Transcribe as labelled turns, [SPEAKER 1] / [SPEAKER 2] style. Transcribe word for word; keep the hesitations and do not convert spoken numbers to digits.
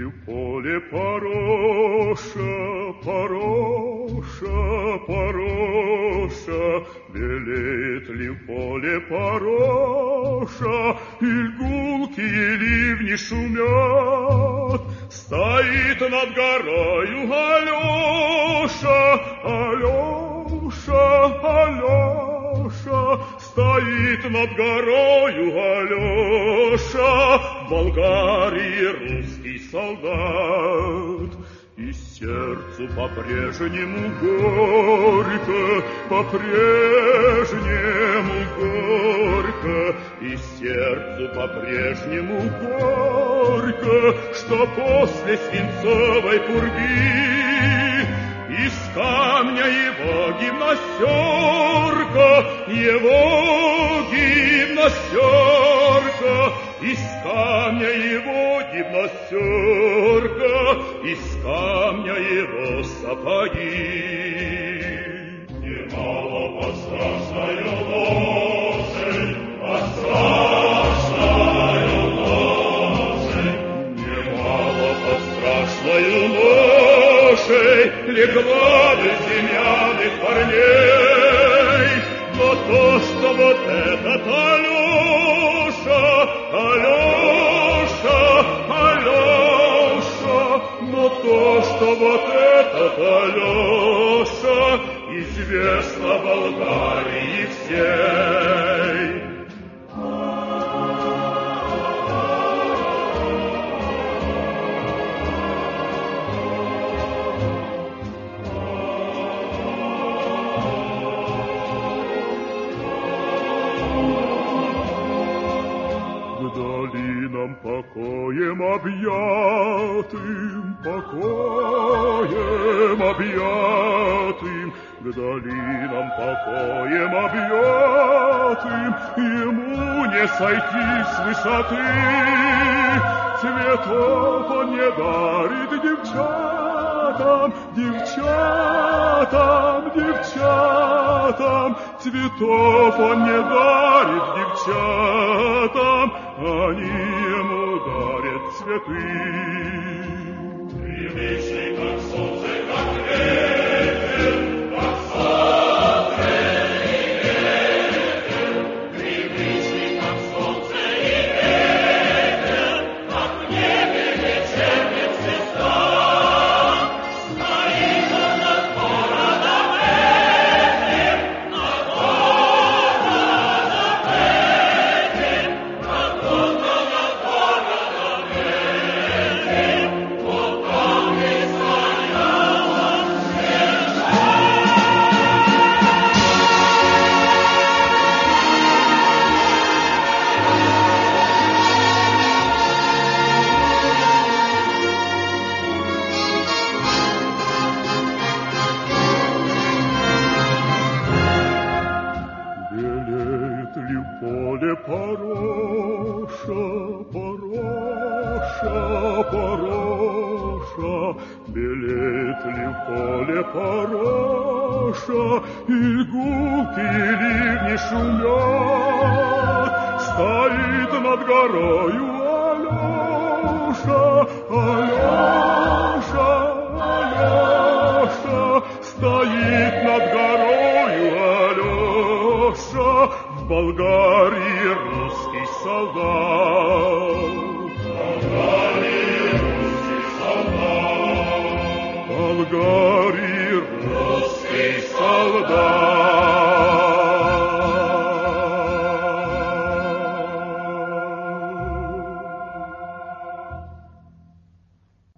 [SPEAKER 1] ли в поле пороша, пороша, пороша, белеет ли в поле пороша, и гулкие ливни шумят, стоит над горою Алеша, Алеша, Алеша, стоит над горою Алеша, в Болгарии русский солдат. И сердцу по-прежнему горько, по-прежнему горько, и сердцу по-прежнему горько, что после свинцовой пурги из камня его гимнастерка, его гимнастерка, из камня его гимнастерка, из камня его сапоги. Немало пострашная лошадь, пострашная лошадь, немало пострашная лошадь, легла бы семьяных парней, но то, что вот этот Алеша, Алеша, Алеша, но то, что вот этот Алеша, известно Болгарии всей. Долинам покоем объятым, покоем объятым, к долинам покоем объятым, ему не сойти с высоты. Цветов он не дарит девчатам, девчатам, девчатам, цветов он не дарит девчатам, они ему дарят цветы. Привычный, как солнце, как ветер, как солнце и ветер, привычный, как солнце и ветер, как в небе вечерняя звезда, стоит он над городом этим, над городом этим, над городом этим, вот там и стояла звезда. Белеет ли в поле пороша, пороша, пороша, белеет ли в поле пороша, и гулкие ливни шумят, стоит над горою Алеша, Алеша, Алеша, стоит над горою Алеша, в Болгарии русский солдат. В Болгарии русский солдат. Болгария